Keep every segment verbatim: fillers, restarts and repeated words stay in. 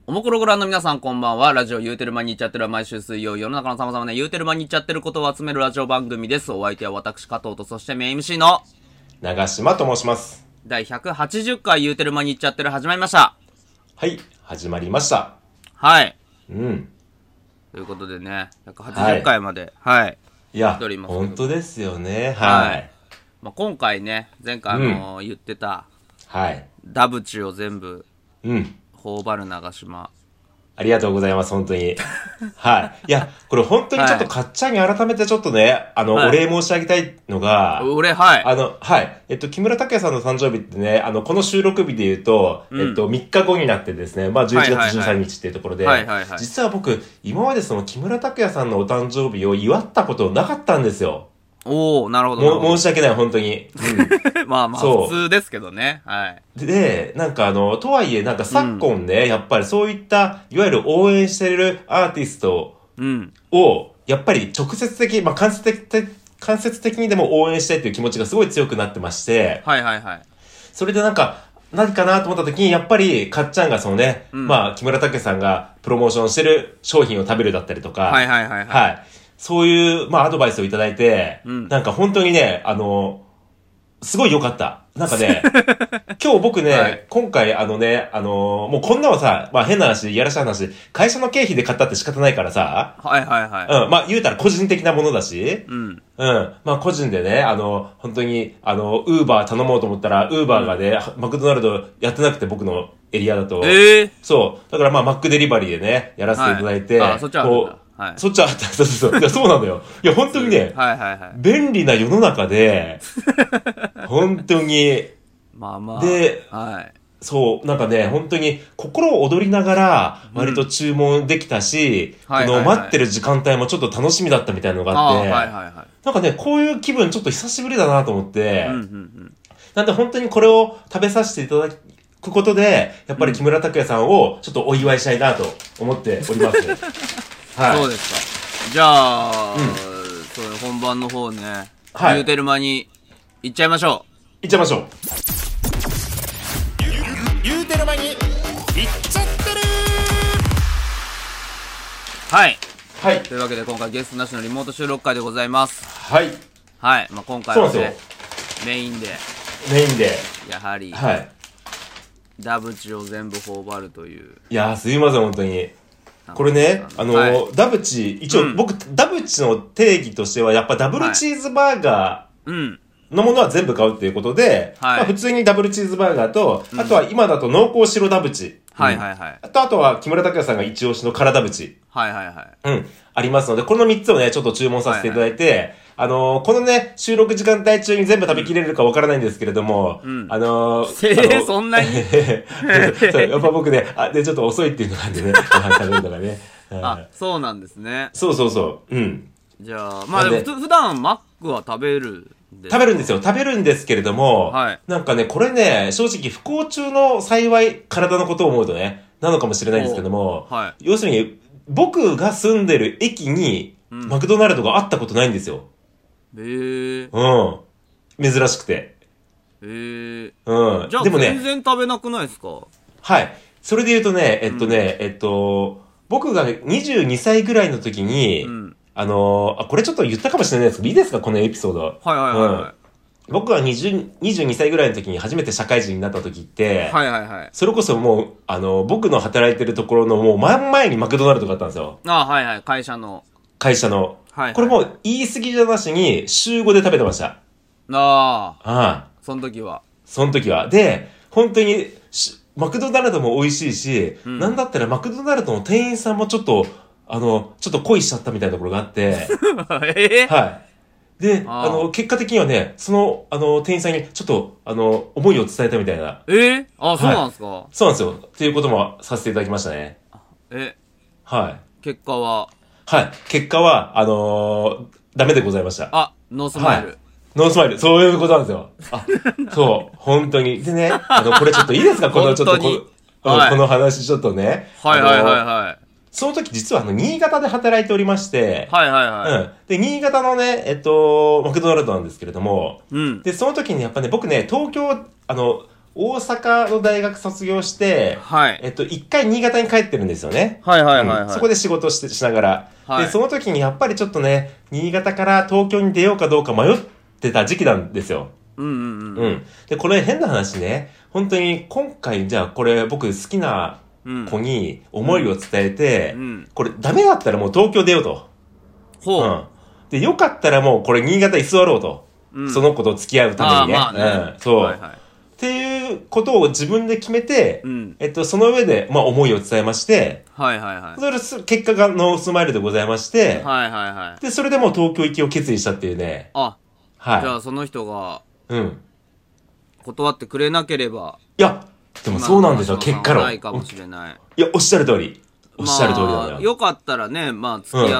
おもころご覧の皆さんこんばんは。ラジオ言うてる間に言っちゃってるは毎週水曜世の中の様々な言うてる間に言っちゃってることを集めるラジオ番組です。お相手は私加藤と、そしてメイン エムシー の長島と申します。 だいひゃくはちじゅっかい言うてる間に言っちゃってる始まりました。 はい、始まりました。 はい。 うん。 ということでね、ひゃくはちじゅっかいまで、はい。はい、 いや、本当ですよね。はい。はい、 まあ、今回ね、前回あのーうん、言ってた、 はい。 ダブチを全部、 うん。 頬張る長島。 ありがとうございます、本当に。はい。いや、これ本当にちょっとかっちゃんに改めてちょっとね、あの、はい、お礼申し上げたいのが、 お礼、はい。 あの、はい。えっと、木村拓哉さんの誕生日ってね、あの、この収録日で言うと、うん、えっと、みっかごになってですね、まあ、じゅういちがつじゅうさんにちっていうところで、実は僕、今までその木村拓哉さんのお誕生日を祝ったことなかったんですよ。 おー、なるほど。 も、申し訳ない、本当に。 うん、まあまあ、普通ですけどね。はい。 で、なんかあの、とはいえ、なんか昨今ね、うん、やっぱりそういった、いわゆる応援しているアーティストを、やっぱり直接的、まあ間接的、間接的にでも応援したいという気持ちがすごい強くなってまして、 はいはいはい。 それでなんか、何かなと思った時に、やっぱり、かっちゃんがそのね、うん、まあ、木村拓哉さんがプロモーションしてる商品を食べるだったりとか、 はいはいはいはい。 はい。そういう、まあ、アドバイスをいただいて、うん、なんか本当にね、あの、すごい良かった。なんかね、今日僕ね、はい、今回あのね、あのー、もうこんなのさ、まあ変な話、やらしい話、会社の経費で買ったって仕方ないからさ、 はいはいはい。 うん、まあ言うたら個人的なものだし、 うん。 うん。まあ個人でね、あの、本当に、あの、ウーバー頼もうと思ったら、ウーバーがね、うん、マクドナルドやってなくて僕のエリアだと。 ええー。 そう。だからまあマックデリバリーでね、やらせていただいて、 はい、あ、そっちはあるんだ。はい、 そっちはあった。そうそうそう。いや、そうなんだよ。いや、本当にね、 はいはいはい。 便利な世の中で、本当に、 まあまあ。 で、 はい。 そう、なんかね、本当に心を躍りながら、割と注文できたし、うん、この待ってる時間帯もちょっと楽しみだったみたいなのがあって、 はいはいはい、 なんかね、こういう気分ちょっと久しぶりだなと思って、 うんうんうん、 なんで本当にこれを食べさせていただくことで、やっぱり木村拓哉さんをちょっとお祝いしたいなと思っております。 はい。そうですか。じゃあ、うん、そう本番の方ね、はい、言うてる間に行っちゃいましょう。 行っちゃいましょう。 言うてる間に行っちゃってるはい。 はい。 というわけで今回ゲストなしのリモート収録会でございます。 はい。 はい。まあ今回はね、メインで。 メインで。 やはり。 はい。 ダブチを全部頬張るという。 いやー、すいません、本当に。これね、あのーはい、ダブチ、一応、うん、僕、ダブチの定義としては、やっぱダブルチーズバーガーのものは全部買うっていうことで、はい、まあ、普通にダブルチーズバーガーと、うん、あとは今だと濃厚白ダブチ。 はいはいはい。 あと、あとは木村拓哉さんが一押しの辛ダブチ。 はいはいはい。 うん。ありますので、このみっつをね、ちょっと注文させていただいて、はいはい、あのー、このね、収録時間帯中に全部食べきれるかわからないんですけれども、うん、あのー、 えー、そんなにそう、やっぱ僕ね、あ、で、ちょっと遅いっていうのがあってね、ご飯食べるのがね。 あ、そうなんですね。 そうそうそう。うん。 じゃあ、まあでも普普段マックは食べるんですか？ 食べるんですよ。食べるんですけれども、はい、なんかね、これね、正直不幸中の幸い、体のことを思うとね、なのかもしれないんですけども、 はい、 要するに、僕が住んでる駅に、マクドナルドがあったことないんですよ。 へ、うん、えー。うん。珍しくて。 へえー。 うん。 じゃあ、でもね、全然食べなくないですか？ はい。それで言うとね、えっとね、うん、えっと、僕がにじゅうにさいぐらいの時に、うん、あのー、あ、これちょっと言ったかもしれないですけど、いいですかこのエピソード。はいはいはい、はいうん。僕がにじゅう、にじゅうにさいぐらいの時に初めて社会人になった時って、 はいはいはい。 それこそもう、あのー、僕の働いてるところのもう真ん前にマクドナルドがあったんですよ。 あ、はいはい。会社の。 会社の。はい、はい。これもう言い過ぎじゃなしに、週ごで食べてました。ああ。 ああ。 その時は。 その時は。で、本当に、マクドナルドも美味しいし、うん、なんだったらマクドナルドの店員さんもちょっと、あの、ちょっと恋しちゃったみたいなところがあって、 えー、 はい。で、あ, あの、結果的にはね、その、あの、店員さんにちょっと、あの、思いを伝えたみたいな。 えー、あ、そうなんですか、はい、 そうなんですよ。っていうこともさせていただきましたね。 えはい。 結果ははい。結果は、あのー、ダメでございました。 あ、ノースマイル。はい、 ノースマイル。そういうことなんですよ。あ、そう。本当に。でね、あの、これちょっといいですかこのちょっとこ、はい、この話ちょっとね。 はいはいはいはい。 その時実はあの、新潟で働いておりまして、 はいはいはい。 うん。で、新潟のね、えっと、マクドナルドなんですけれども、 うん。 で、その時にやっぱね、僕ね、東京、あの、 大阪の大学卒業して、はい。えっと、一回新潟に帰ってるんですよね。 はいはいはい、はいうん。そこで仕事して、しながら。はい。で、その時にやっぱりちょっとね、新潟から東京に出ようかどうか迷ってた時期なんですよ。 うんうんうん。うん。 で、これ変な話ね、本当に今回、じゃあこれ僕好きな子に思いを伝えて、うんうん、これダメだったらもう東京出ようと。 ほう。うん。 で、よかったらもうこれ新潟居座ろうと。うん、その子と付き合うためにね。 あ、まあね。 うん。そう。 はいはい。 っていうことを自分で決めて、うん、えっと、その上で、まあ、思いを伝えまして、 はいはいはい。 それす、結果がノースマイルでございまして、 はいはいはい。 で、それでもう東京行きを決意したっていうね。 あ、 はい。 じゃあその人が、 うん。 断ってくれなければ。 いや、でもそうなんですよ、結果論。 ないかもしれない。 いや、おっしゃる通り。おっしゃる通りだよ、 まあ。よかったらね、まあ、付き合って、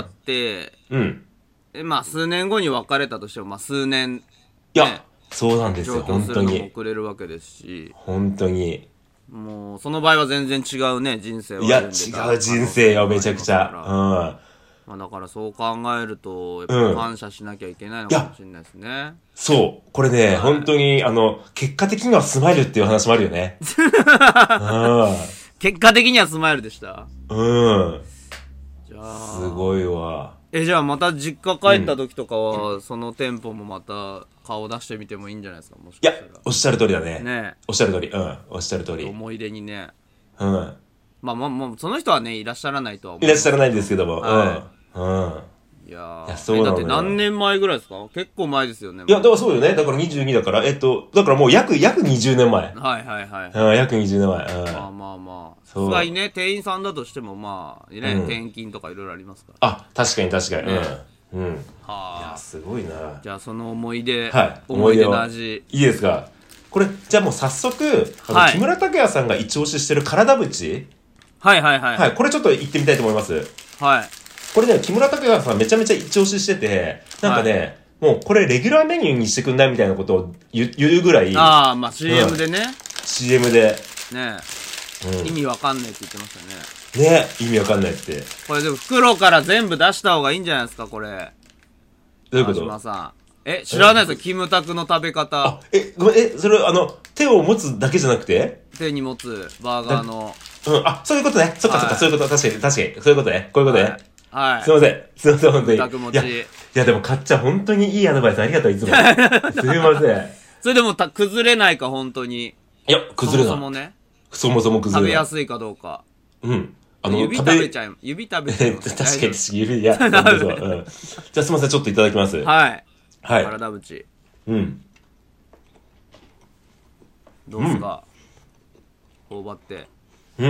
うん。 うん、まあ、数年後に別れたとしても、まあ、数年、ね、 いや、そうなんですよ、本当に。 上京するのも遅れるわけですし。 本当に。 もう、その場合は全然違うね、人生を。 いや、違う人生よ、めちゃくちゃ。うん。 まあ、だからそう考えると、やっぱ感謝しなきゃいけないのかもしれないですね。うん、 そう。これね、はい、本当に、あの、結果的にはスマイルっていう話もあるよね。うん、 結果的にはスマイルでした。 うん。 じゃあ。 すごいわ。 え、じゃあまた実家帰った時とかは、うん、その店舗もまた顔出してみてもいいんじゃないですか、もしかしたら。 いや、おっしゃる通りだね。 ね。 おっしゃる通り。うん。おっしゃる通り。 思い出にね。 うん。 まあまあまあ、その人はね、いらっしゃらないとは思う。 いらっしゃらないんですけども。 はい、 うん。うん。 いやー。 いや、そうなのよ。 だって何年前ぐらいですか？結構前ですよね。 いや、だからそうよね。だからにじゅうにだから、えっと、だからもう約、約にじゅうねんまえ。 はいはいはい。 うん、約にじゅうねんまえ。うん。 まあまあまあ。そう。さすがにね、店員さんだとしてもまあ、ね、うん、転勤とかいろいろありますから。 あ、確かに確かに。ね、うん。うん。 はあ。 いや、すごいな。 じゃあその思い出、 はい。 思い出の味。 いいですか？これ、じゃあもう早速、あの、はい、木村拓哉さんが一押ししてる体縁。 はいはいはい。 はい。これちょっと行ってみたいと思います。 はい。 これね、木村拓哉さんめちゃめちゃ一押ししてて、なんかね、はい、もうこれレギュラーメニューにしてくんないみたいなことを言う、言うぐらい。 ああ、まあ シーエム でね。うん、 シーエム で。 ねえ、うん。意味わかんないって言ってましたね。 ねえ、意味わかんないって。 これでも袋から全部出した方がいいんじゃないですか、これ。 どういうこと？ 川島さん。え、知らないですよ、キムタクの食べ方。 あ、え、ごめん、え、それあの、手を持つだけじゃなくて？ 手に持つ、バーガーの。 うん、あ、そういうことね。そっかそっか、はい、そういうこと、確かに、確かに、そういうことね。こういうことね。はいはい。 すいません。すいません、本当に。 キムタク持ち。いや、 いやでも、かっちゃん、本当にいいアドバイスありがとう、いつも。すいません。 それでもた、崩れないか、本当に。 いや、崩れない。 そもそもね。 そもそも崩れない。 食べやすいかどうか。 うん。 あの、指食べちゃう。指食べちゃう。 確かに、指、いや、本当そう。うん。じゃあ、すいません、ちょっといただきます。 はい。 はい。 体縁。 うん。 どうすか、うん、頬張って。 うん。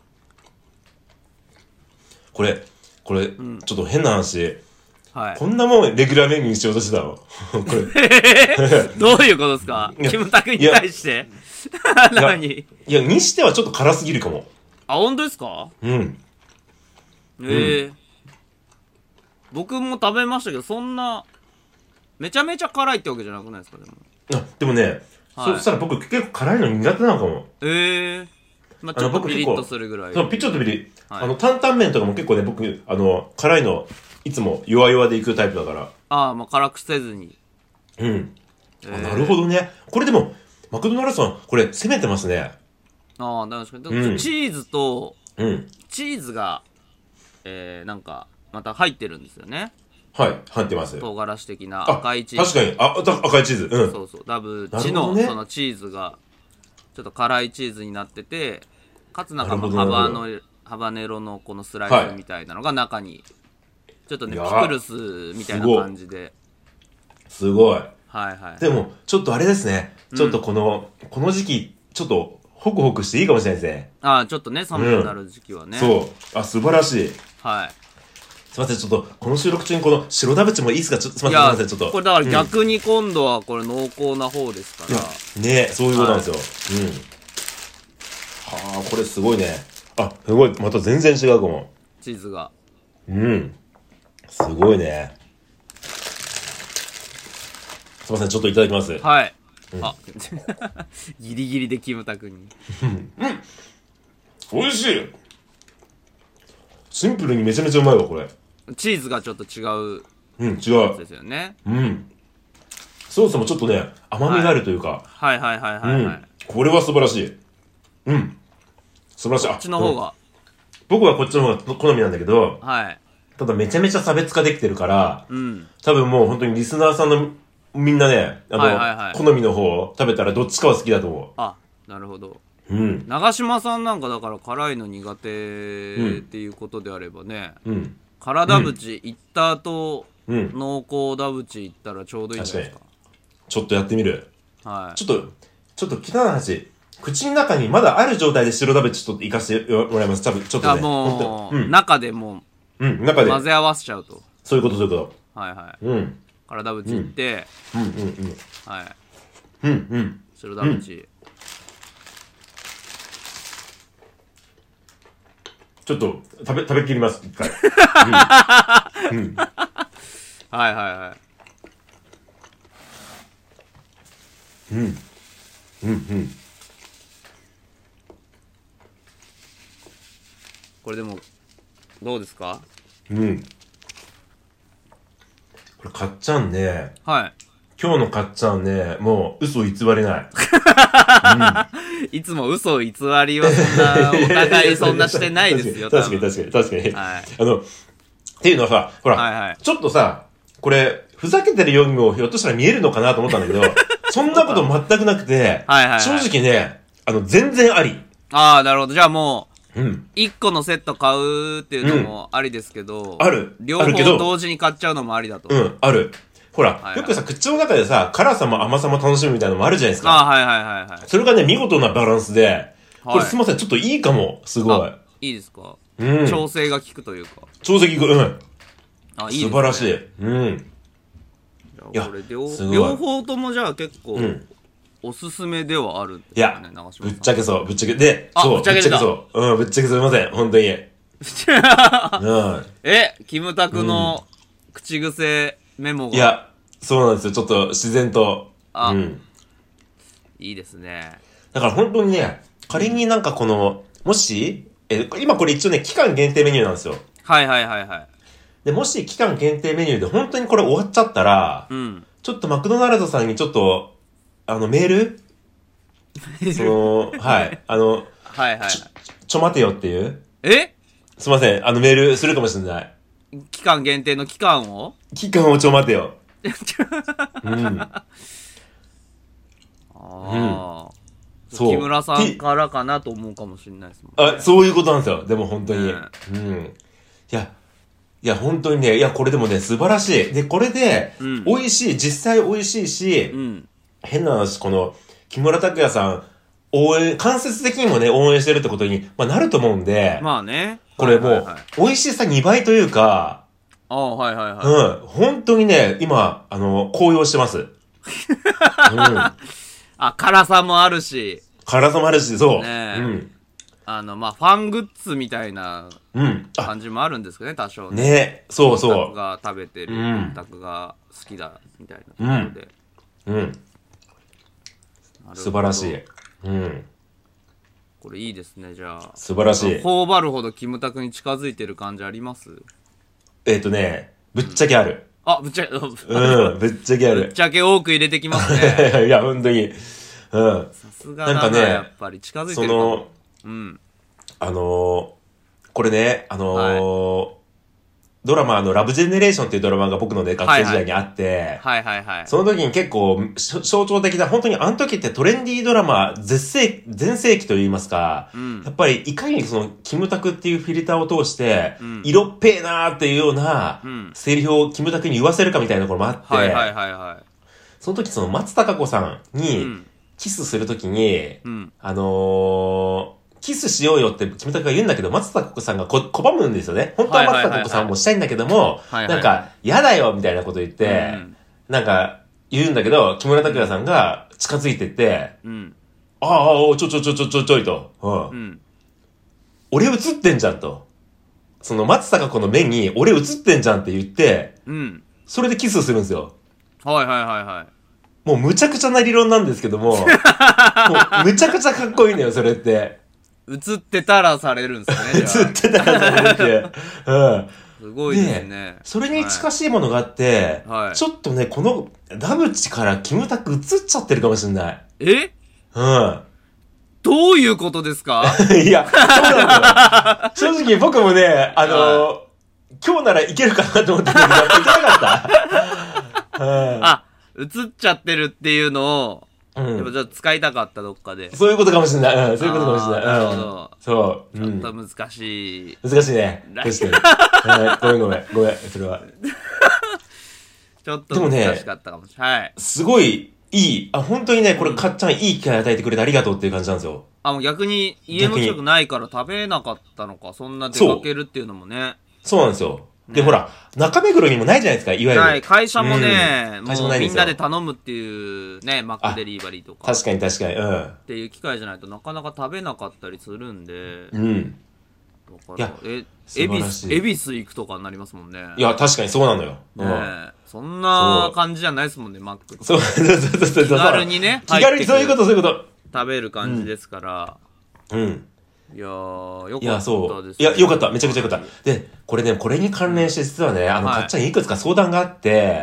これ、これ、うん、ちょっと変な話。はい。こんなもんレギュラーメニューにしようとしてたのこれ。どういうことですか？キムタクに対して何？ いや、にしてはちょっと辛すぎるかも。 あ、本当ですか？ うん。 ええーうん、僕も食べましたけど、そんな、めちゃめちゃ辛いってわけじゃなくないですか？でも。 あ、でもね、はい、そしたら僕結構辛いの苦手なのかも。 ええー。まあ、ちょっとピリッとするぐらい。 そう、ピッチョとピリッ。はい、あの、担々麺とかも結構ね、僕、あの、辛いの、いつも弱々でいくタイプだから。 ああ、まあ、辛くせずに。 うん。えー、あ、なるほどね。これでも、マクドナルドさん、これ、攻めてますね。 ああ、確かに。うん、チーズと、 うん。 チーズが、えー、なんか、また入ってるんですよね。 はい、入ってます。 唐辛子的な赤いチーズ。 確かに、あ、赤いチーズ。うん。 そうそう。ダブチの、ね、そのチーズが、ちょっと辛いチーズになってて、かつなんかハバの、ハバネロのこのスライスみたいなのが中に、ちょっとね、ピクルスみたいな感じで。 すごい。 はいはい。 でも、ちょっとあれですね。ちょっとこの、うん、この時期、ちょっと、ホクホクしていいかもしれないですね。 ああ、ちょっとね、寒くなる時期はね。 うん、そう。あ、素晴らしい。 はい。 すいません、ちょっと、この収録中にこの白ダブチもいいですか？ちょっとすいません、すいません、ちょっと。 これだから逆に今度はこれ濃厚な方ですから。 うん、ねえ、そういうことなんですよ。はい、うん。はあ、これすごいね。あ、すごい、また全然違うかも。 チーズが。 うん。すごいね。すいません、ちょっといただきます。 はい。うん、あ、ギリギリでキムタクに。 うん。美味しい。シンプルにめちゃめちゃうまいわ、これ。 チーズがちょっと違う。 うん、違う。 ですよね。 うん。ソースもちょっとね、甘みがあるというか。 はい、はい、はいはいはい、はい。 うん、 これは素晴らしい。うん。素晴らしい。 こっちの方が。 僕はこっちの方が好みなんだけど、 はい。 ただめちゃめちゃ差別化できてるから、 うん。 多分もう本当にリスナーさんのみんなね、あの、はいはいはい、好みの方を食べたらどっちかは好きだと思う。 あ、なるほど。 うん。 長嶋さんなんかだから辛いの苦手っていうことであればね、うん。辛ダブチ行った後、うん、濃厚ダブチ行ったらちょうどいいんじゃないですか。 ちょっとやってみる。 はい。 ちょっと、ちょっと汚い話。口の中にまだある状態で白ダブチちょっと行かせてもらいます。多分ちょっとね。 あ、もう、うん、中でもう、うん、中で混ぜ合わせちゃうと。 そういうこと、そういうこと。 はいはい。 うん。 辛ダブチ行って、 うん、うん、うん。 はい。 うん、うん。 白ダブチ。うん、 ちょっと食べ、食べきります、一回。うんうん、 はいはいはい。 うん。うんうん。 これでも、どうですか？ うん。これ、かっちゃんね。 はい。 今日のかっちゃんね、もう嘘偽れない。 うん、いつも嘘偽りはそんな、お互いそんなしてないですよ。 確かに確かに確かに。確かにはい、あの、っていうのはさ、ほら、はいはい、ちょっとさ、これ、ふざけてるようにもひょっとしたら見えるのかなと思ったんだけど、そんなこと全くなくて、はいはいはい、正直ね、あの、全然あり。 ああ、なるほど。じゃあもう、 うん。 一個のセット買うっていうのもありですけど、 うん、ある。 両方同時に買っちゃうのもありだと。 うん、ある。ほら、はいはい、よくさ、口の中でさ、辛さも甘さも楽しむみたいなのもあるじゃないですか。 ああ、はいはいはいはい。 それがね、見事なバランスで、これすいません、ちょっといいかも、すごい。 いいですか？ うん。 調整が効くというか。 調整効く、うん。 あ、いいですね。 素晴らしい。うん。 じゃあこれ両、両方ともじゃあ結構、うん、おすすめではあるんですね。 いや、ぶっちゃけそう、ぶっちゃけ。で、そう、ぶっちゃけそう。うん、ぶっちゃけすいません、本当に。うん、 え、キムタクの口癖メモが。 いや、そうなんですよ。ちょっと自然と。 あ、うん、いいですね。 だから本当にね、仮になんかこの、もし、え、今これ一応ね、期間限定メニューなんですよ。 はいはいはいはい。で、 もし期間限定メニューで本当にこれ終わっちゃったら、うん、ちょっとマクドナルドさんにちょっと、あの、メールその、はい、あの、 はいはい。 ちょ、ちょ待てよっていう。 え？ すいません、あのメールするかもしれない。 期間限定の期間を期間をちょ待てよ。うん。 ああ、うん。そう。木村さんからかなと思うかもしれないですもん、 ね。あ、そういうことなんですよ。でも本当に。ね、うん。いや、いや本当にね、いやこれでもね、素晴らしい。で、これで、うん、美味しい、実際美味しいし、うん、変な話、この、木村拓哉さん、応援、間接的にもね、応援してるってことに、まあ、なると思うんで、 まあね。 これもう、はいはいはい、美味しさにばいというか、 ああ、はいはいはい。 うん。本当にね、今、あの、高揚してます。うん。 あ、辛さもあるし。 辛さもあるし、そう。ね、うん。 あの、まあ、ファングッズみたいな感じもあるんですけどね、多少ね。ね、そうそう。キムタクが食べてる、キムタクが好きだ、みたいなところで。 うん。うん。素晴らしい。うん。 これいいですね、じゃあ。 素晴らしい。 頬張るほどキムタクに近づいてる感じあります？ えっとね、ぶっちゃけある。 うん、あ、ぶっちゃけ、 うん、ぶっちゃけある。 ぶっちゃけ多く入れてきますね。 いや、本当に。うん。 さすがだな、なんかね、やっぱり近づいてるかも。 その、うん。あのー、これね、あのー、はい、ドラマのラブジェネレーションっていうドラマが僕のね、学生時代にあって、 はいはい、はいはいはい。 その時に結構象徴的な、本当にあの時ってトレンディードラマ絶世、全盛期と言いますか、うん、やっぱりいかにそのキムタクっていうフィルターを通して、うん、色っぺーなーっていうような、うん、セリフをキムタクに言わせるかみたいなところもあって、 はいはいはいはい。 その時その松たか子さんにキスする時に、うん、あのー、キスしようよってキムタクが言うんだけど、松たか子さんがこ拒むんですよね。本当は松たか子さんもしたいんだけども、なんか、嫌だよみたいなこと言って、うん、なんか、言うんだけど、木村拓哉さんが近づいてって、うん、ああ、ちょちょちょちょちょちょいと、うんうん、俺映ってんじゃんと。その松たか子の目に俺映ってんじゃんって言って、うん、それでキスするんですよ。 はいはいはいはい。 もうむちゃくちゃな理論なんですけども、もうむちゃくちゃかっこいいのよ、それって。 映ってたらされるんですね。映ってたらされるって。うん。 すごいですね。 それに近しいものがあって、はい、ちょっとね、このダブチからキムタク映っちゃってるかもしれない。 え？ うん。 どういうことですか？ いや、そうなんだよ。正直僕もね、あのー、今日ならいけるかなと思ってたけど、やっぱいけなかった。うん、 あ、映っちゃってるっていうのを、 うん、 やっぱじゃあ使いたかったどっかで。 そういうことかもしれない。うん、そういうことかもしれない。 なるほど。 そう。 ちょっと難しい。 難しいね。確かに。はい、ごめんごめん。ごめん、それは。 ちょっと難しかったかもしれない。はい。 すごい、いい。あ、本当にね、これ、かっちゃんいい機会与えてくれてありがとうっていう感じなんですよ。 あ、もう逆に、家の近くないから食べなかったのか。そんな出かけるっていうのもね。 そうなんですよ。で、ほら、中目黒にもないじゃないですか、いわゆる。 はい、会社もね、もうみんなで頼むっていうね、マックデリバリーとか。 確かに確かに、うん。 っていう機会じゃないとなかなか食べなかったりするんで。 うん。 だから、え、エビス、エビス行くとかになりますもんね。 いや、確かにそうなのよ。 ねえ。そんな感じじゃないですもんね、マック。 そう、そうそうそうそう。気軽にね、 気軽にそういうこと、そういうこと。 食べる感じですから。 うん。 いやー、よかったです、ね。 いや、そう。いや、よかった。めちゃくちゃよかった。で、これね、これに関連して実はね、あの、かっちゃんいくつか相談があって、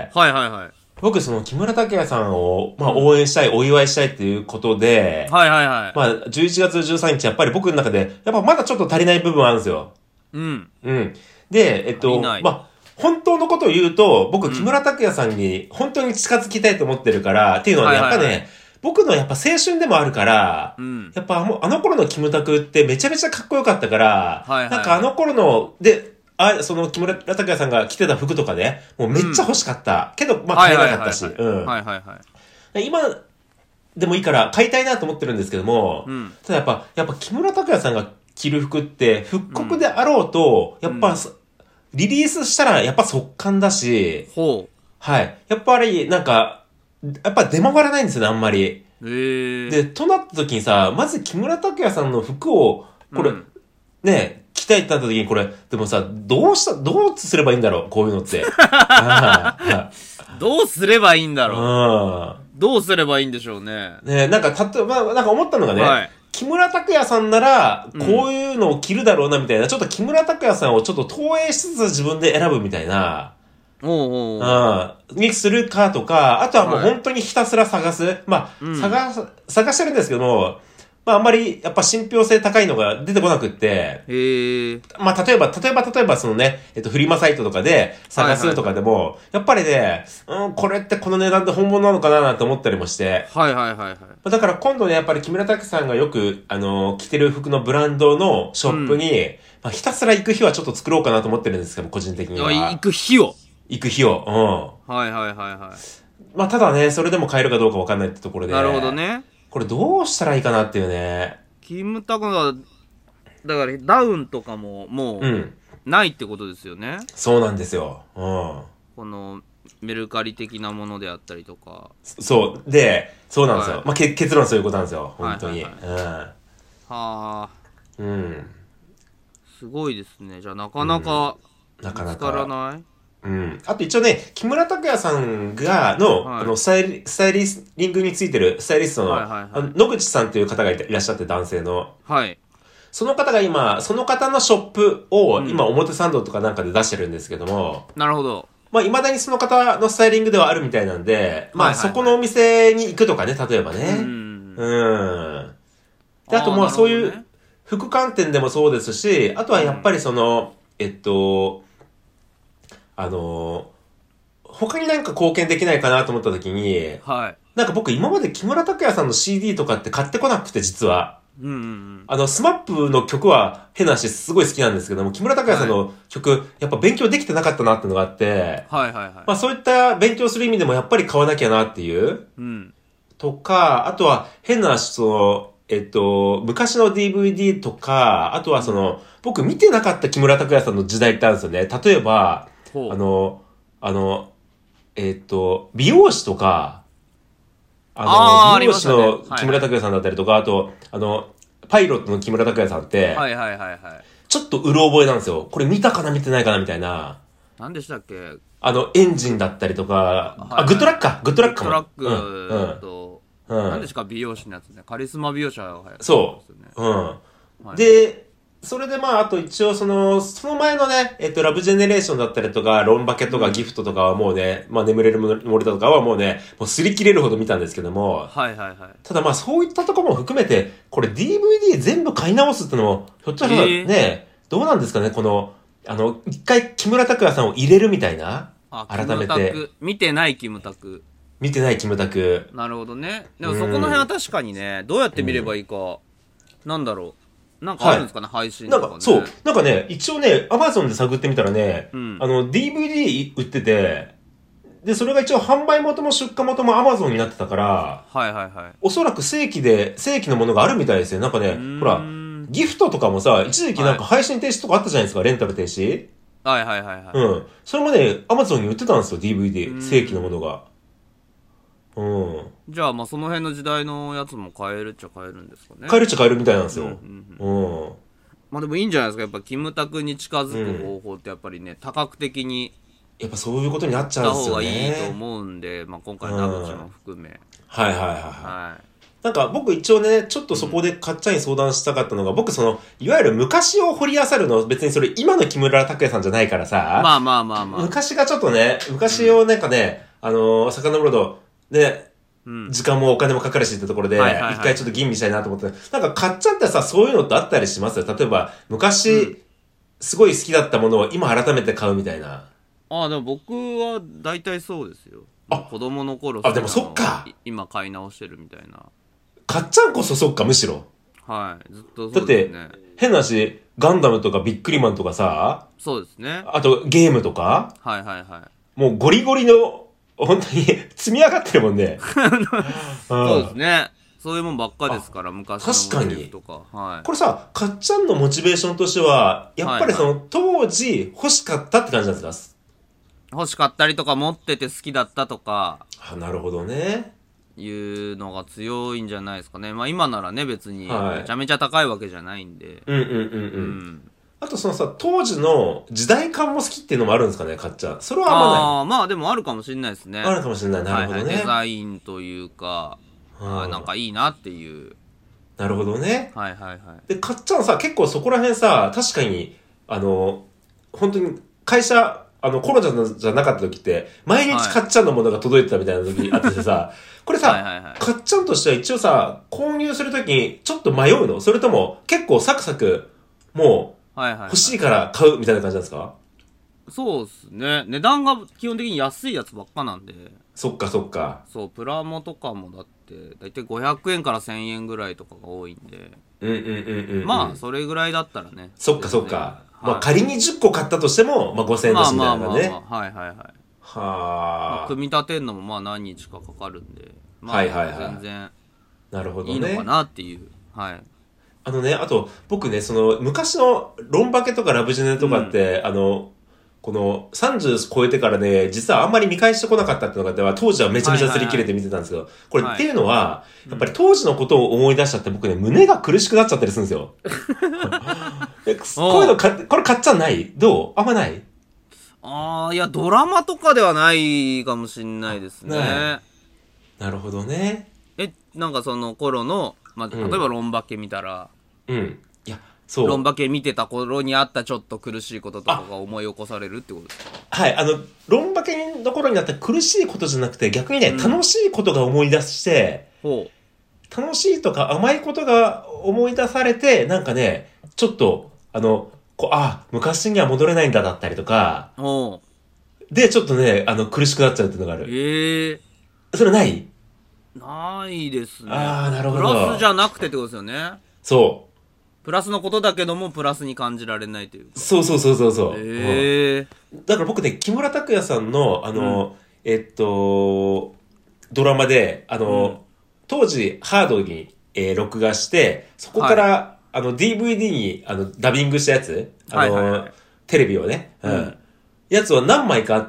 はいはいはい。 僕、その、木村拓哉さんを、まあ、応援したい、お祝いしたいっていうことで、 はいはいはい。 まあ、じゅういちがつじゅうさんにち、やっぱり僕の中で、やっぱまだちょっと足りない部分あるんですよ。 うん。 うん。で、えっと、まあ、本当のことを言うと、僕、木村拓哉さんに本当に近づきたいと思ってるから、っていうのはね、やっぱね、僕のやっぱ青春でもあるから、うん、やっぱあの頃のキムタクってめちゃめちゃかっこよかったから、はいはいはい、なんかあの頃の、で、あ、その木村拓哉さんが着てた服とかね、もうめっちゃ欲しかった。うん、けど、まあ買えなかったし。うん。はいはいはい。今でもいいから買いたいなと思ってるんですけども、うん、ただやっぱ、やっぱ木村拓哉さんが着る服って復刻であろうと、うん、やっぱ、うん、リリースしたらやっぱ速乾だし、ほう。はい。やっぱりなんか、やっぱ出回らないんですよね、あんまり。へー。で、となった時にさ、まず木村拓哉さんの服を、これ、うん、ね、着たいってなった時にこれ、でもさ、どうした、どうすればいいんだろう、こういうのって。 どうすればいいんだろう。どうすればいいんでしょうね。 ね、なんか、たと、まあ、なんか思ったのがね、はい、木村拓哉さんなら、こういうのを着るだろうな、みたいな、うん、ちょっと木村拓哉さんをちょっと投影しつつ自分で選ぶみたいな、おうおううん。にするかとか、あとはもう本当にひたすら探す。はい、まあ、うん、探す、探してるんですけども、まああんまりやっぱ信憑性高いのが出てこなくって。へまあ例えば、例えば、例えばそのね、えっとフリマサイトとかで探すとかでも、はいはいはい、やっぱりね、うん、これってこの値段で本物なのかななんて思ったりもして。はいはいはいはい。だから今度ね、やっぱり木村拓さんがよく、あの、着てる服のブランドのショップに、うん、まあひたすら行く日はちょっと作ろうかなと思ってるんですけど、個人的には。 行く日を行く日を。うん。はいはいはいはい。まあ、ただね、それでも買えるかどうかわかんないってところで。 なるほどね。 これどうしたらいいかなっていうね。 キムタクが、だからダウンとかももう、ないってことですよね。 うん、そうなんですよ。うん。 この、メルカリ的なものであったりとか。 そう。で、そうなんですよ。はい、まあ、け結論そういうことなんですよ。本当に。はいはいはい、うん。はあ。 うん。 すごいですね。じゃあなかなか、 うん、なかなか。 見つからないうん。あと一応ね、木村拓哉さんが、の、はい、あの、スタイリ、スタイリングについてる、スタイリストの、はいはいはい、あの野口さんという方がいらっしゃって、男性の。はい。その方が今、その方のショップを、今、表参道とかなんかで出してるんですけども。 なるほど。 まあ、未だにその方のスタイリングではあるみたいなんで、まあ、はいはいはい、そこのお店に行くとかね、例えばね。うん。うん。で、あともうそういう、副観点でもそうですし、あとはやっぱりその、うん、えっと、あのー、他になんか貢献できないかなと思った時に、はい。なんか僕今まで木村拓哉さんの シーディー とかって買ってこなくて実は。うんうんうん。あの、スマップの曲は変な話すごい好きなんですけども、木村拓哉さんの曲、はい、やっぱ勉強できてなかったなってのがあって、はいはいはい。まあそういった勉強する意味でもやっぱり買わなきゃなっていう。うん。とか、あとは変な話、その、えっと、昔の ディーブイディー とか、あとはその、僕見てなかった木村拓哉さんの時代ってあるんですよね。例えば、あの、あの、えっと、美容師とか、あの、美容師の木村拓哉さんだったりとか、あと、あの、パイロットの木村拓哉さんって、はいはいはいはい。ちょっとうろ覚えなんですよ。これ見たかな見てないかなみたいな。 何でしたっけ？ あの、エンジンだったりとか、はいはい、あ、グッドラックか、グッドラックかも。 グッドラックと、うんうん、何ですか美容師のやつね。カリスマ美容師は、 そう。うん。はい、で、 それでまあ、あと一応その、その前のね、えっと、ラブジェネレーションだったりとか、ロンバケとかギフトとかはもうね、まあ、眠れる森だとかはもうね、もう擦り切れるほど見たんですけども、 はいはいはい。 ただまあ、そういったところも含めて、これ ディーブイディー 全部買い直すってのも、ひょっとしたらね、えー、どうなんですかね、この、あの、一回木村拓哉さんを入れるみたいな、 あ、改めて。見てないキムタク。 見てないキムタク。 なるほどね。でもそこの辺は確かにね、どうやって見ればいいか、うん、なんだろう。なんかあるんですかね、はい、配信とかね。 なんか、そう。なんかね、一応ね、アマゾンで探ってみたらね、うん、あの、ディーブイディー 売ってて、で、それが一応販売元も出荷元もアマゾンになってたから、 はいはいはい。 おそらく正規で、正規のものがあるみたいですよ。なんかね、ほら、ギフトとかもさ、一時期なんか配信停止とかあったじゃないですか、レンタル停止。 はいはいはいはい。 うん。それもね、アマゾンに売ってたんですよ、ディーブイディー。正規のものが。うん。 じゃあ、まあその辺の時代のやつも買えるっちゃ買えるんですかね。 買えるっちゃ買えるみたいなんですよ。うん、うんうん。 まあでもいいんじゃないですか。やっぱキムタクに近づく方法ってやっぱりね、うん、多角的にやっぱそういうことになっちゃうんですよね。 した方がいいと思うんで、まあ今回ダブチも含め、うん、 はいはいはいはい。はい、なんか僕一応ね、ちょっとそこでかっちゃんに相談したかったのが、うん、僕その、いわゆる昔を掘り漁るの、別にそれ今の木村拓哉さんじゃないからさ。 まあまあまあまあ。 昔がちょっとね、昔をなんかね、うん、あのー、遡ると、ね、うん、時間もお金もかかるしってところで、一、はいはい、回ちょっと吟味したいなと思って、なんかかっちゃんってさ、そういうのってあったりしますよ。例えば、昔、うん、すごい好きだったものを今改めて買うみたいな。 ああ、でも僕は大体そうですよ。あ、子供の頃あ、でもそっか。 今買い直してるみたいな。 かっちゃんこそそっか、むしろ。 はい。ずっとそうですね。だって、 変な話、ガンダムとかビックリマンとかさ。 そうですね。 あと、ゲームとか。 はいはいはい。 もうゴリゴリの、本当に積み上がってるもんね。 そうですね。そういうもんばっかですから、昔のモデルとか。 確かに。はい。これさ、かっちゃんのモチベーションとしては、やっぱりその、はいはい、当時欲しかったって感じなんですか？ 欲しかったりとか、持ってて好きだったとか。 あ、なるほどね。 いうのが強いんじゃないですかね。まあ今ならね、別にめちゃめちゃ高いわけじゃないんで。 はい、うんうんうんうん。うんあとそのさ、当時の時代感も好きっていうのもあるんですかね、かっちゃん。それはあんまない。 ああ、まあでもあるかもしれないですね。 あるかもしれない。なるほどね。はいはい、 デザインというか、あなんかいいなっていう。 なるほどね。 はいはいはい。 で、かっちゃんさ、結構そこら辺さ、確かに、あの、本当に会社、あの、コロナじゃなかった時って、毎日かっちゃんのものが届いてたみたいな時あってさ、はい、これさ、はいはいはい、かっちゃんとしては一応さ、購入する時にちょっと迷うの？それとも結構サクサク、もう、はいはいはい、欲しいから買うみたいな感じなんですか？ そうですね。値段が基本的に安いやつばっかなんで。 そっかそっか。 そう、プラモとかもだって、だいたいごひゃくえんからせんえんぐらいとかが多いんで。 うんうんうんうん、うん。 まあ、それぐらいだったらね。 そっかそっか。はい、まあ仮にじゅっこ買ったとしても、まあごせんえんだしみたいなね。まあまあまあまあ、 はいはいはい。 はあ、 まあ。組み立てるのもまあ何日かかかるんで。まあ、 はいはいはい。 全然。 なるほどね。 いいのかなっていう。はい。 あのね、あと、僕ね、その、昔のロンバケとかラブジェネとかって、うん、あの、このさんじゅう超えてからね、実はあんまり見返してこなかったっていうのが、当時はめちゃめちゃ擦り切れて見てたんですけど、これっていうのは、やっぱり当時のことを思い出しちゃって僕ね、胸が苦しくなっちゃったりするんですよ。こういうのか、これ買っちゃないどうあんまないああ、いや、ドラマとかではないかもしんないですね。ねなるほどね。 え、なんかその頃の、まあ、例えばロンバケ見たら、 うん。うん、いや、そう。 ロンバケ見てた頃にあったちょっと苦しいこととかが思い起こされるってことですか？ はい、あの、ロンバケの頃になった苦しいことじゃなくて、逆にね、うん、楽しいことが思い出して、ほう楽しいとか甘いことが思い出されて、なんかね、ちょっと、あの、こう、あ、昔には戻れないんだだったりとか、 ほうで、ちょっとね、あの、苦しくなっちゃうっていうのがある。 ええー。 それないないですね。 ああ、なるほど。 プラスじゃなくてってことですよね。 そう。 プラスのことだけども、プラスに感じられないというか。 そうそうそうそうそう。 へえー。 だから僕ね、木村拓哉さんの、あの、うん、えっと、ドラマで、あの、うん、当時、ハードに、えー、録画して、そこから、はい、あの、ディーブイディー に、あの、ダビングしたやつ、あの、はいはいはい、テレビをね、うん、うん、やつは何枚かあって、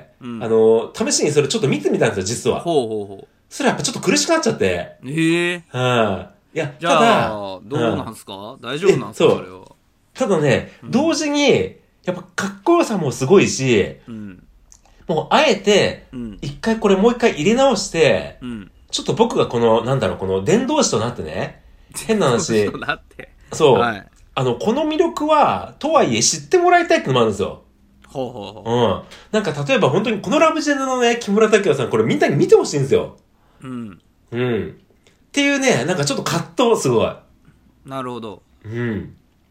うん、あの、試しにそれちょっと見てみたんですよ、実は。 ほうほうほう。 それやっぱちょっと苦しくなっちゃって。 へえー。うん。いや、 じゃあ、ただ、どうなんすか、うん、大丈夫なんすかそれは。 ただね、うん、同時に、やっぱかっこよさもすごいし、うん、もうあえて、一回これもう一回入れ直して、うん、ちょっと僕がこの、なんだろう、この伝道師となってね、変な話、 なってそう、 はい、 あの、この魅力は、とはいえ知ってもらいたいってのもあるんですよ。 ほうほうほう。 うん。なんか例えば本当にこのラブジェネのね、木村拓哉さん、これみんなに見てほしいんですよ。 うん。 うん。っていうね、なんかちょっと葛藤、すごい。 なるほど。 うん。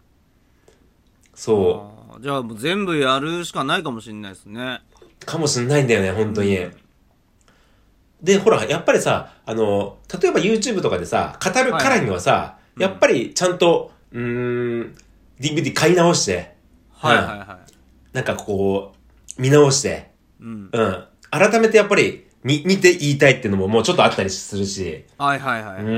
そう。じゃあもう全部やるしかないかもしれないですね。 かもしれないんだよね、本当に。うん、で、ほら、やっぱりさ、あの、例えば YouTube とかでさ、語るからにはさ、はい、やっぱりちゃんと、うーん、ディーブイディー 買い直して、 はいはいはい。 なんかこう、見直して、 うん。 うん。改めてやっぱり、見、見て言いたいっていうのももうちょっとあったりするし。 はいはいはい。 うん。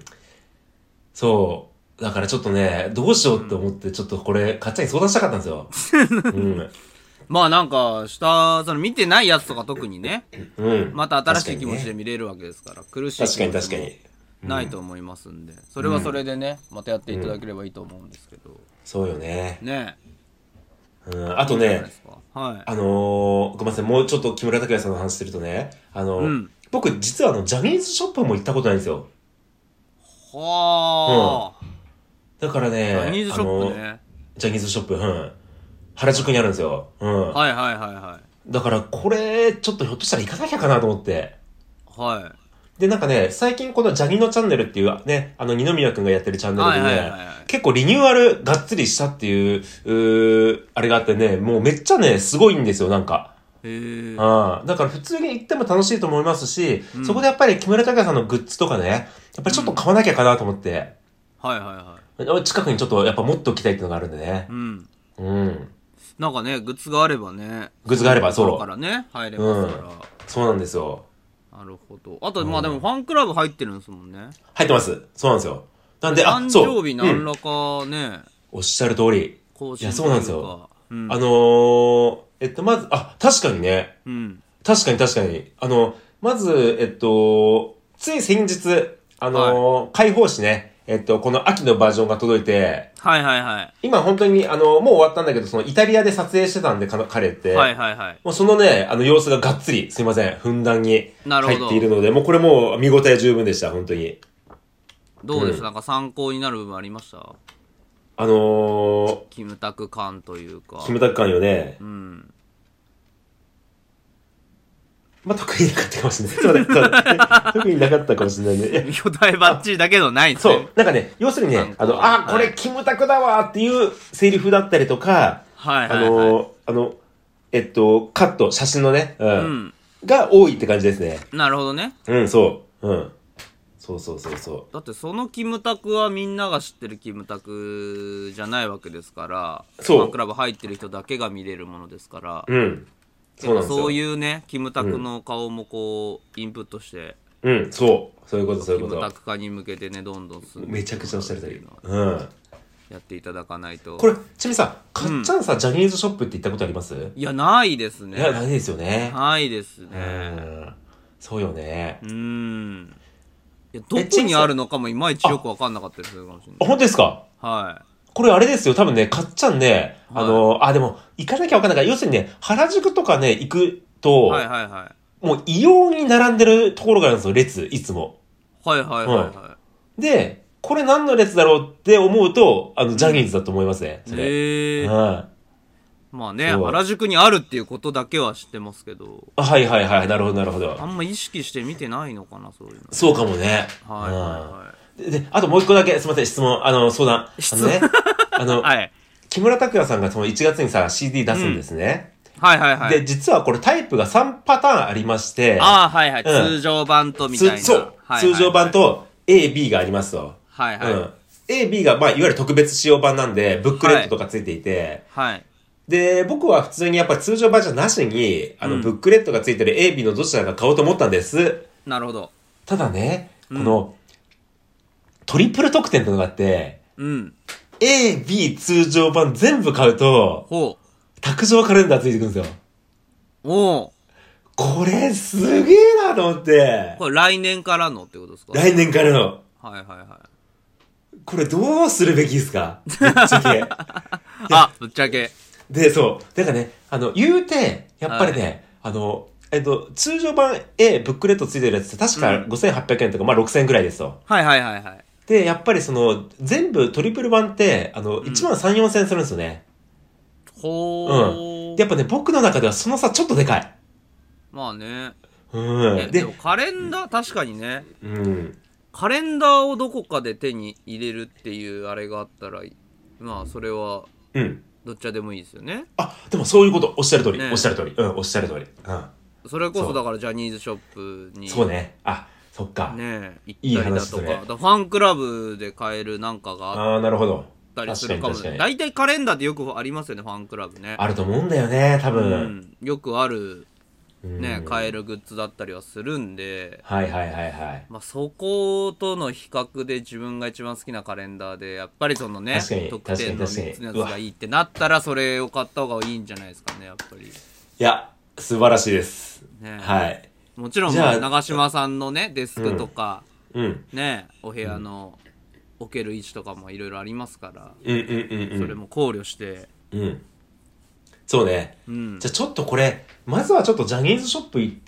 そう。だからちょっとね、どうしようって思って、ちょっとこれ、かっちゃんに相談したかったんですよ。うん。 まあなんか、下、その見てないやつとか特にね。 うん。 また新しい気持ちで見れるわけですから、苦しい気持ち確かに確かに。 ないと思いますんで、それはそれでね、またやっていただければいいと思うんですけど。 そうよね。 ね。 うん、あとね、 はい、 あのー、ごめんなさい、もうちょっと木村拓哉さんの話するとね、あのーうん、僕実はあの、ジャニーズショップも行ったことないんですよ。 はあ、 うん。だからね、 ジャニーズショップね。 ジャニーズショップ、うん。原宿にあるんですよ。うん。 はいはいはいはい。 だからこれ、ちょっとひょっとしたら行かなきゃかなと思って。 はい。 で、なんかね、最近このジャニのチャンネルっていうね、あの二宮くんがやってるチャンネルでね、はいはいはいはい、結構リニューアルがっつりしたっていう、うーあれがあってね、もうめっちゃね、すごいんですよ、なんか。 へー。 ああ、だから普通に行っても楽しいと思いますし、うん、そこでやっぱり木村拓哉さんのグッズとかね、やっぱりちょっと買わなきゃかなと思って。 うん、はいはいはい。 近くにちょっとやっぱ持っておきたいっていうのがあるんでね。 うん。 うん。 なんかね、グッズがあればね。 グッズがあれば、そう。 だからね、入れますから、うん。 そうなんですよ。 なるほど。あと、まあでもファンクラブ入ってるんですもんね。 入ってます。そうなんですよ。なんで、 あ、そう。誕生日何らかね、 うん、おっしゃる通り。いや、そうなんですよ。うん、あのー、えっと、まず、あ、確かにね。 うん。 確かに確かに。あの、まず、えっと、つい先日、あのー、はい、解放誌ね。えっと、この秋のバージョンが届いて、 はいはいはい。 今本当に、あの、もう終わったんだけど、そのイタリアで撮影してたんで、彼って。 はいはいはい。 もうそのね、あの様子ががっつり、すいません、ふんだんに入っているので、もうこれもう見応え十分でした、本当に。 どうです、うん、なんか参考になる部分ありました？ あのー、 キムタク感というか。 キムタク感よね。 うん。 まあ、特になかったかもしれない。そうだ、そうだ。特になかったかもしれないね。 見応えバッチリだけどないんですね。そう。なんかね、要するにね、あの、あ、これキムタクだわっていうセリフだったりとか、 はいはいはい、 あの、あの、えっと、カット、写真のね、うん。うん、が多いって感じですね。 なるほどね。 うん、そう。うん。そうそうそうそう。 だってそのキムタクはみんなが知ってるキムタクじゃないわけですから、 そう。 ファンクラブ入ってる人だけが見れるものですから。 うん。 そうなんですよ。そういうね、キムタクの顔もこう、インプットして。 うん、そう。そういうこと、そういうこと。 キムタク化に向けてね、どんどん進んで。 めちゃくちゃおっしゃる通り。うん。 やっていただかないと。 これ、ちなみにさ、かっちゃんさ、うん、ジャニーズショップって行ったことあります？ いや、ないですね。 いや、ないですよね。 ないですね。 うん。そうよね。 うん。いや、どこにあるのかもいまいちよくわかんなかったりするかもしれない。 あ、本当ですか？ はい。 これあれですよ、多分ね、かっちゃんね、あの、はい、あ、でも、行かなきゃわかんないから、要するにね、原宿とかね、行くと、 はいはいはい。 もう異様に並んでるところがあるんですよ、列、いつも。 はいはいはいはい。 うん、で、これ何の列だろうって思うと、あの、ジャニーズだと思いますね、それ。 へー。 はい。 まあね、原宿にあるっていうことだけは知ってますけど。 はいはいはい、なるほどなるほど。 あんま意識して見てないのかな、そういうの。 そうかもね。 はいはいはい。 で、であともう一個だけ、すみません、質問、あの、相談。 質問。 あのね、あの、 はい。 木村拓哉さんがそのいちがつにさ、シーディー 出すんですね。 うん、はいはいはい。 で、実はこれタイプがさんパターンありまして。 ああ、はいはい、うん。通常版とみたいな。 そう。はいはいはい、通常版と A、B がありますと。 はいはい。うん。 A、B が、まあ、いわゆる特別仕様版なんで、ブックレットとかついていて。 はい。はい、 で、僕は普通にやっぱり通常版じゃなしに、あの、ブックレットがついてる A、B のどちらか買おうと思ったんです。 なるほど。 ただね、この、うん、トリプル特典ってのがあって、 うん。 A、B 通常版全部買うと、 ほう。 卓上カレンダーついてくるんですよ。 おう。 これすげえなと思って。 これ来年からのってことですか？ 来年からの。 はいはいはい。 これどうするべきですか？ぶっちゃけ。 あ、ぶっちゃけ。 で、そう。だからね、あの、言うて、やっぱりね、はい、あの、えっと、通常版 A、ブックレットついてるやつって確かごせんはっぴゃくえんとか、うん、まあろくせんえんぐらいですと。 はいはいはいはい。 で、やっぱりその、全部トリプル版って、あの、いちまんさん、よんせんするんですよね。 ほー。 うん。で、やっぱね、僕の中ではその差ちょっとでかい。 まあね。 うん。 で、でもカレンダー、確かにね。 うん。 カレンダーをどこかで手に入れるっていうあれがあったら、まあ、それは、 うん。 どっちでもいいですよね。 あ、でもそういうこと、おっしゃる通り、 ね、 おっしゃる通り。うん、おっしゃる通り。うん。 それこそだからジャニーズショップに。 そうね。あ、そっか。 ね行ったりだとか。いいだファンクラブで買えるなんかがあったりするかもしれない。大体カレンダーってよくありますよね、ファンクラブね。 あると思うんだよね、多分。うん、 よくある、ね、買えるグッズだったりはするんで。 はいはいはいはい。 まあ、そことの比較で自分が一番好きなカレンダーで、やっぱりそのね、特典のみっつのやつがいいってなったら、それを買った方がいいんじゃないですかね、やっぱり。いや、素晴らしいです。ね、はい。 もちろん、長嶋さんのね、デスクとか、 うん、 ね、お部屋の置ける位置とかもいろいろありますから、 うんうんうんうん、 それも考慮して、 うん、そうね、うん、じゃあちょっとこれまずはちょっとジャニーズショップ行って、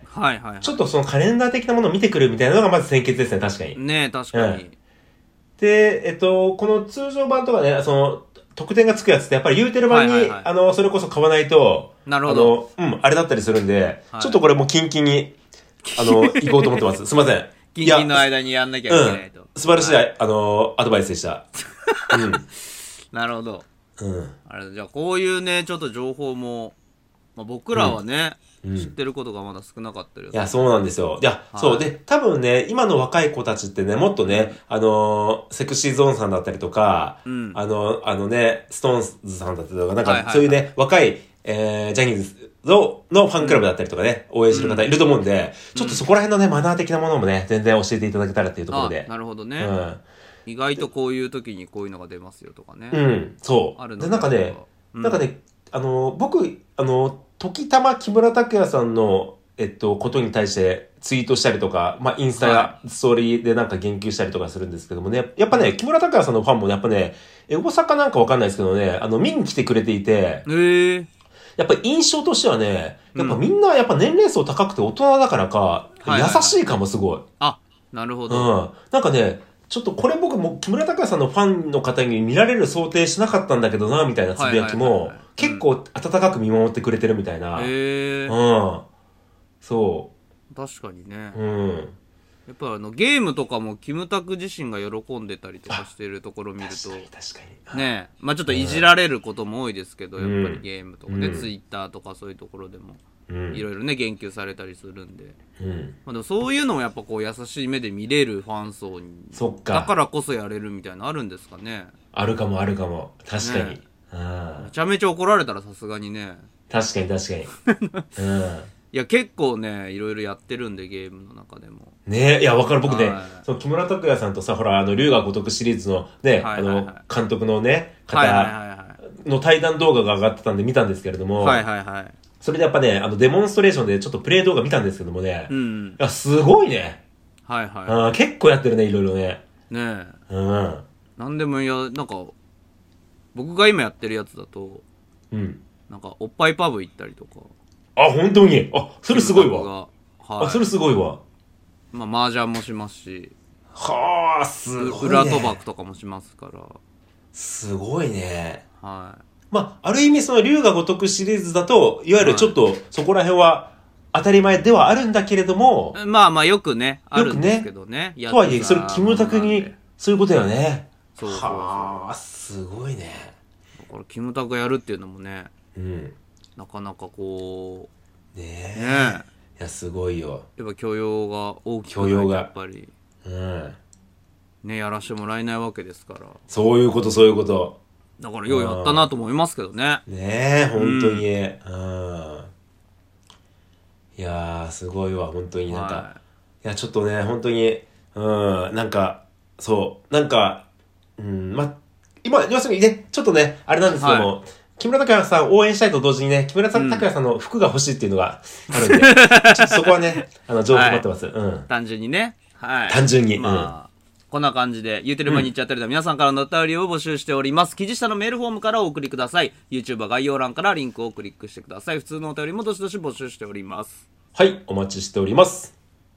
はいはいはい、 ちょっとそのカレンダー的なものを見てくるみたいなのがまず先決ですね、確かに。 ね、確かに、うん、 で、えっと、この通常版とかね、その特典がつくやつってやっぱり言うてる版に、はいはいはい、あの、それこそ買わないと、 なるほど。 あの、うん、あれだったりするんで、はい、ちょっとこれもうキンキンに、あの、行こうと思ってます。すいません。 キンキンの間にやんなきゃいけないと。 うん、素晴らしい、はい、あの、アドバイスでした。うん。 なるほど。 うん。 あれ、じゃあこういうね、ちょっと情報も、まあ、僕らはね、うん、知ってることがまだ少なかったです、ね。 いや、そうなんですよ。いや、はい、そう。で、多分ね、今の若い子たちってね、もっとね、あのー、セクシーゾーンさんだったりとか、うん、あの、あのね、ストーンズさんだったりとか、なんか、そういうね、はいはいはい、若い、えー、ジャニーズの、のファンクラブだったりとかね、うん、応援してる方いると思うんで、うん、ちょっとそこら辺のね、マナー的なものもね、全然教えていただけたらっていうところで。 なるほどね。うん。意外とこういう時にこういうのが出ますよとかね。 うん、そう。あるので、なんかね、うん、なんかね、あの、僕、あの、時たま木村拓哉さんの、えっと、ことに対してツイートしたりとか、まあ、インスタやストーリーでなんか言及したりとかするんですけどもね、やっぱね、木村拓哉さんのファンもやっぱね、エゴサかなんかわかんないですけどね、あの、見に来てくれていて、 へー。 やっぱ印象としてはね、やっぱみんなやっぱ年齢層高くて大人だからか、うん、優しいかもすごい。はいはいはい、 あ、なるほど。 うん。なんかね、ちょっとこれ僕も木村拓哉さんのファンの方に見られる想定しなかったんだけどな、みたいなつぶやきも、結構温かく見守ってくれてるみたいな。 へー。 うん。そう。 確かにね。 うん。 やっぱあのゲームとかもキムタク自身が喜んでたりとかしてるところを見ると、 確かに確かに。 ね、まあちょっといじられることも多いですけど、うん、やっぱりゲームとかね、うん、ツイッターとかそういうところでも、いろいろね、言及されたりするんで。うん、まあ、でもそういうのもやっぱこう優しい目で見れるファン層に、 そっか。 だからこそやれるみたいなのあるんですかね。 あるかもあるかも。確かに。 ね、めちゃめちゃ怒られたらさすがにね。 確かに確かに。うん。 いや、結構ね、いろいろやってるんで、ゲームの中でも。 ねえ、いや、わかる。僕ね、その木村拓哉さんとさ、ほら、あの、龍が如くシリーズのね、はいはいはい、あの、監督のね、方の対談動画が上がってたんで見たんですけれども、 はいはいはい。 それでやっぱね、あの、デモンストレーションでちょっとプレイ動画見たんですけどもね、うん、いや、すごいね。 はいはい。 あ、結構やってるね、いろいろね。 ねえ。うん。 なんでもいや、なんか、僕が今やってるやつだと、うん。なんか、おっぱいパブ行ったりとか。 あ、本当に。あ、それすごいわ。はい、あ、それすごいわ。 まあ、麻雀もしますし。 はあ、すごい、ね。 裏賭博とかもしますから。 すごいね。 はい。 まあ、ある意味その龍が如くシリーズだと、いわゆるちょっとそこら辺は当たり前ではあるんだけれども。 はい、まあまあよくね、あるんですけどね。 ねとはいえ、それキムタクに、そういうことよね。 そうそうそう。 はあ、すごいね。 だからキムタクやるっていうのもね、 うん。 なかなかこう、ねえ。 ねえ。 いや、すごいよ。 やっぱ許容が大きくないとやっぱり。 うん。 ね、やらしてもらえないわけですから。 そういうこと、そういうこと。 だからようやったなと思いますけどね。 ねえ、本当に。うん。いやー、すごいわ、本当になんか。はい、いや、ちょっとね、本当に、うん、なんか、そう、なんか、うん、ま、今、要するにね、ちょっとね、あれなんですけども、はい、木村拓哉さん応援したいと同時にね、木村拓哉さんの服が欲しいっていうのがあるんで、うん、ちょっとそこはね、あの、情報待ってます。はい、うん。 単純にね。はい。 単純に。 まあ、うんこんな感じで、言うてる間に言っちゃってるで、皆さんからのお便りを募集しております。記事下のメールフォームからお送りください。YouTube は概要欄からリンクをクリックしてください。普通のお便りもどしどし募集しております。 はい、お待ちしております。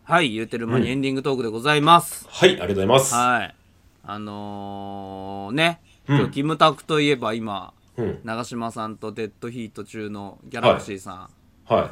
はい、言うてる間にエンディングトークでございます。 うん、はい、ありがとうございます。 はい。あのー、ね、うん、今日キムタクといえば今、うん、長嶋さんとデッドヒート中のギャラクシーさん。はい。はい、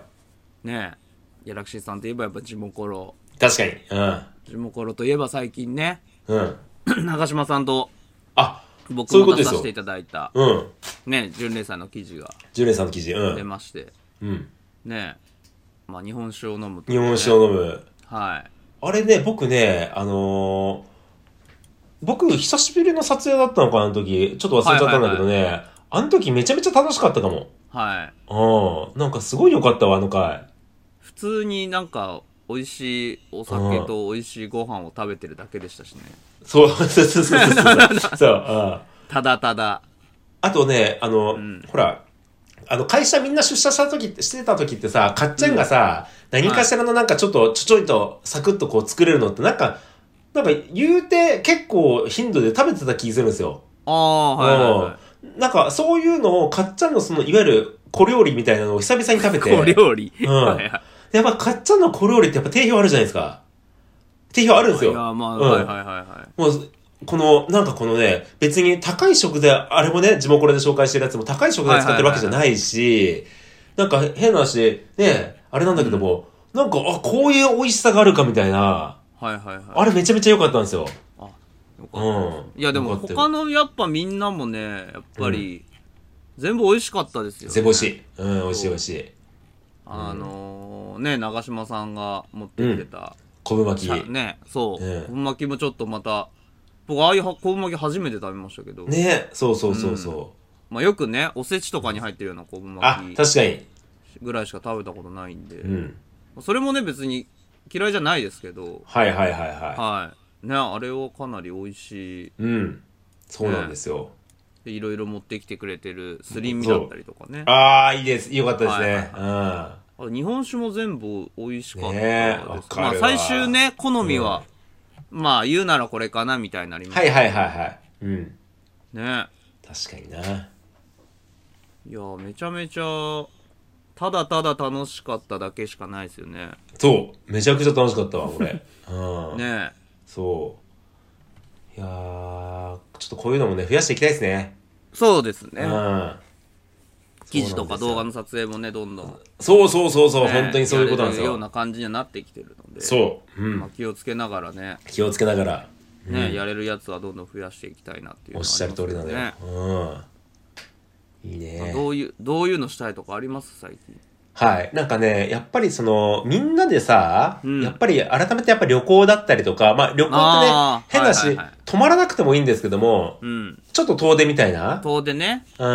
ねギャラクシーさんといえばやっぱジモコロ。 確かに。うん。 ジモコロといえば最近ね、うん、長嶋さんと、 あ、 僕も出させていただいた、 うん。 ね、純礼さんの記事が。 純礼さんの記事、うん。 出まして。うん。ねまあ日本酒を飲むと、 ね。日本酒を飲む。 はい。 あれね、僕ね、あのー、僕、久しぶりの撮影だったのかな、あの時。ちょっと忘れちゃったんだけどね。はいはいはい、あの時めちゃめちゃ楽しかったかも。 はい。 うん。なんかすごい良かったわ、あの回。 普通になんか、美味しいお酒と美味しいご飯を食べてるだけでしたしね。 そう、そうそうそうそう。そう、うん。 ただただ。 あとね、あの、うん、ほら、あの、会社みんな出社した時って、してた時ってさ、かっちゃんがさ、うん、何かしらのなんかちょっと、ちょちょいとサクッとこう作れるのって、なんか、なんか言うて結構頻度で食べてた気するんですよ。 ああ、はいはいはい。 なんかそういうのを、かっちゃんのその、いわゆる小料理みたいなのを久々に食べて。 小料理うん。はいはい。やっぱかっちゃんの小料理ってやっぱ定評あるじゃないですか。定評あるんですよ。いや、まあ、うん、はいはいはいはい。 もう、この、なんかこのね、別に高い食材、あれもね、地元で紹介してるやつも高い食材使ってるわけじゃないし、なんか変な話で、ね、あれなんだけども、うん、なんか、あ、こういう美味しさがあるかみたいな、 はいはいはい。 あれめちゃめちゃ良かったんですよ。 あ、よかった。うん。いやでも他のやっぱみんなもね、やっぱり、うん、全部美味しかったですよね。 全部美味しい。うん、美味しい美味しい。 あのー、ね、長嶋さんが持ってきてた、うん、 昆布巻き。 ね、そう。うん、昆布巻きもちょっとまた、僕、ああいう昆布巻き初めて食べましたけど。 ね、そうそうそうそう。うん、 まあよくね、おせちとかに入ってるような昆布巻き。 あ、確かに。 ぐらいしか食べたことないんで。うん。それもね、別に嫌いじゃないですけど。 はいはいはいはい。 はい。ね、あれはかなり美味しい。 うん。そうなんですよ。 ね、いろいろ持ってきてくれてるすり身だったりとかね。 ああ、いいです。よかったですね。はいはいはい、 うん。日本酒も全部美味しかったです。ね、まあ最終ね、好みは、うん、まあ言うならこれかなみたいになりました、 ね。はいはいはいはい。うん。 ね。 確かにな。 いや、めちゃめちゃ、ただただ楽しかっただけしかないですよね。 そう。めちゃくちゃ楽しかったわ、これ。うん。 ねえ。 そう。いやー、ちょっとこういうのもね、増やしていきたいですね。 そうですね。 うん。 記事とか動画の撮影もね、どんどん。 そうそうそうそう、ね、本当にそういうことなんですよ。 やれるような感じにはなってきてるので。 そう。うん。 まあ、気をつけながらね。 気をつけながら。 ね、うん、やれるやつはどんどん増やしていきたいなっていう、ね。 おっしゃる通りなのよ。うん。いいね。 どういう、どういうのしたいとかあります最近。 はい。なんかね、やっぱりその、みんなでさ、うん、やっぱり改めてやっぱり旅行だったりとか、まあ旅行ってね、変だし、はいはいはい、泊まらなくてもいいんですけども、うん、ちょっと遠出みたいな。 遠出ね。 うん。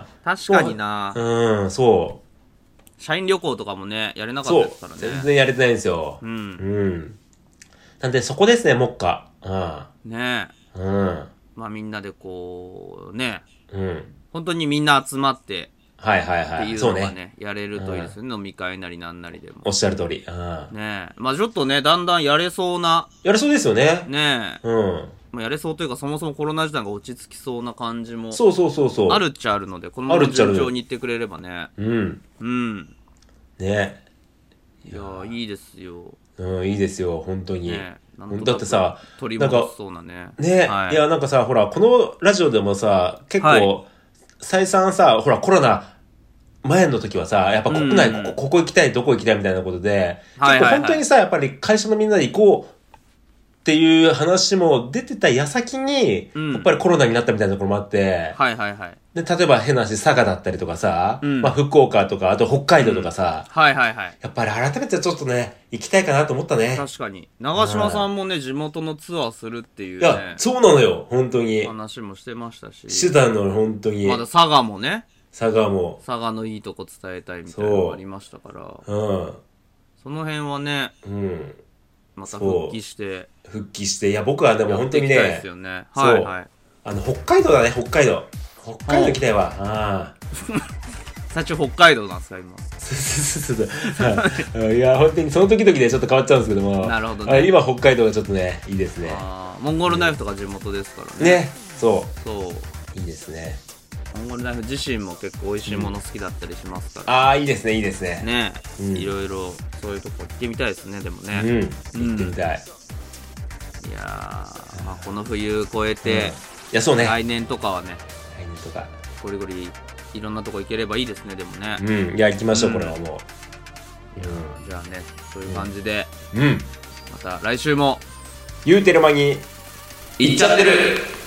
確かにな。 うん、そう。 社員旅行とかもね、やれなかったですからね。 全然やれてないんですよ。うん。うん。なんでそこですね、目下。うん。 ねえ。うん。 まあみんなでこう、ね。 うん。 本当にみんな集まって、 はいはいはい。 っていうのがね、ねやれるといいですよね、うん。飲み会なりなんなりでも。 おっしゃる通り。うん。 ねえ。まあちょっとね、だんだんやれそうな。 やれそうですよね。 ねえ。うん。 まあやれそうというか、そもそもコロナ時代が落ち着きそうな感じも。 そうそうそうそう。 あるっちゃあるので、このまま順調にいってくれればね。 うん。 うん。 ねえ。いやー、いいですよ。 うん、いいですよ、本当に。 ねだってさ、 取り戻しそうなね。 ね、はい、いや、なんかさ、ほら、このラジオでもさ、結構、はい、再三さ、ほら、コロナ前の時はさ、やっぱ国内、ここ、ここ行きたい、どこ行きたいみたいなことで、結構本当にさ、やっぱり会社のみんなで行こうっていう話も出てた矢先に、うん、やっぱりコロナになったみたいなところもあって、 はいはいはい。 で、例えば変な話、佐賀だったりとかさ、うん、まあ福岡とか、あと北海道とかさ、 うん、はいはいはい。 やっぱり改めてちょっとね、行きたいかなと思ったね。 確かに。長嶋さんもね、地元のツアーするっていうね。 いや、そうなのよ、本当に。 話もしてましたし。 してたの、本当に。 まだ佐賀もね。 佐賀も。 佐賀のいいとこ伝えたいみたいなのがありましたから。 うん。 その辺はね、 うん。 また復帰して。 復帰して。いや、僕はでも本当にね。 やっていきたいですよね。はいはい。 あの、北海道だね、北海道。北海道行きたいわ。ああ。 最初北海道なんですか、今。 そうそうそう。いや、本当にその時々でちょっと変わっちゃうんですけども。 なるほどね。 今北海道がちょっとね、いいですね。 ああ、モンゴルナイフとか地元ですからね。 ね、そう。 そう。 いいですね。 モンゴルナイフ自身も結構美味しいもの好きだったりしますから、うん、ああいいですねいいですねね、うん、いろいろそういうとこ行ってみたいですねでもね、 うん、行ってみたい、 いやー、まあ、この冬越えて、うん、いやそうね来年とかはね来年とかゴリゴリいろんなとこ行ければいいですねでもね、 うん、いや行きましょう、うん、これはもう、 うん、じゃあねそういう感じで、 うん、 また来週も言うてる間に行っちゃってる